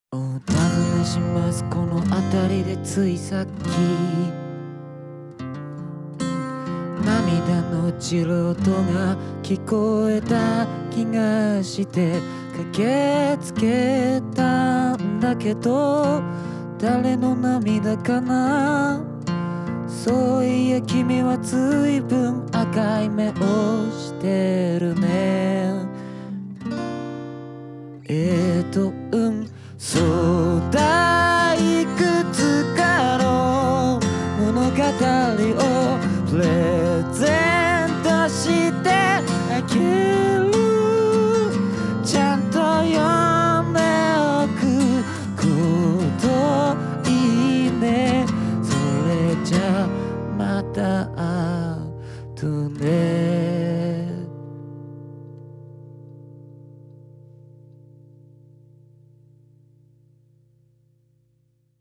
お尋ねします。この辺りでついさっき涙の落ちる音が聞こえた気がして駆けつけたんだけど、誰の涙かな。そういや君はずいぶん赤い目をしてるね。